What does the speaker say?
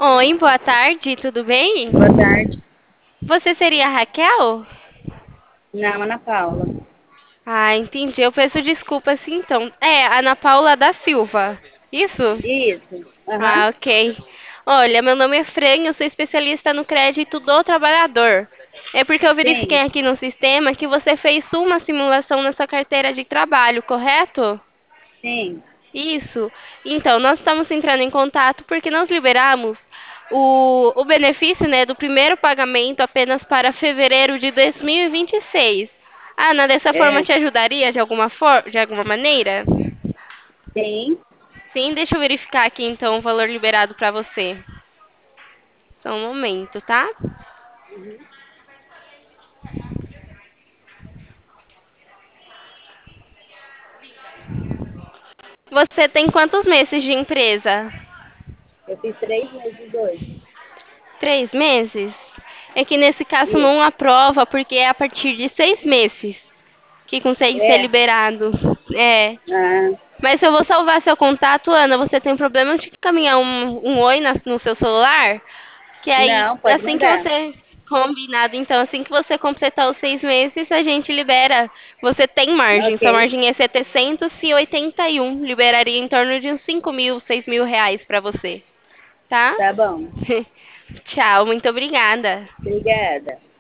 Oi, boa tarde, tudo bem? Boa tarde. Você seria a Raquel? Não, Ana Paula. Ah, entendi. Eu peço desculpas, então. É, Ana Paula da Silva. Isso? Isso. Aham. Ah, ok. Olha, meu nome é Fran, eu sou especialista no crédito do trabalhador. É porque eu verifiquei Sim, aqui no sistema que você fez uma simulação na sua carteira de trabalho, correto? sim. Isso. Então, nós estamos entrando em contato porque nós liberamos o benefício, né, do primeiro pagamento apenas para fevereiro de 2026. Ana, dessa forma É, te ajudaria de alguma maneira? sim. Sim, deixa eu verificar aqui então o valor liberado para você. Só um momento, tá? Uhum. Você tem quantos meses de empresa? Eu fiz 3 meses hoje. 3 meses? É que nesse caso Isso. não aprova porque é a partir de 6 meses que consegue ser É. liberado. É. Ah, Mas se eu vou salvar seu contato, Ana, você tem problema de caminhar um oi no seu celular? Que aí, não, pode assim que mandar. você. Combinado, então, assim que você completar os 6 meses, a gente libera. Você tem margem, Ok. sua margem é 781. Liberaria em torno de uns 5.000, 6.000 reais pra você, tá? Tá bom. Tchau, muito obrigada. Obrigada.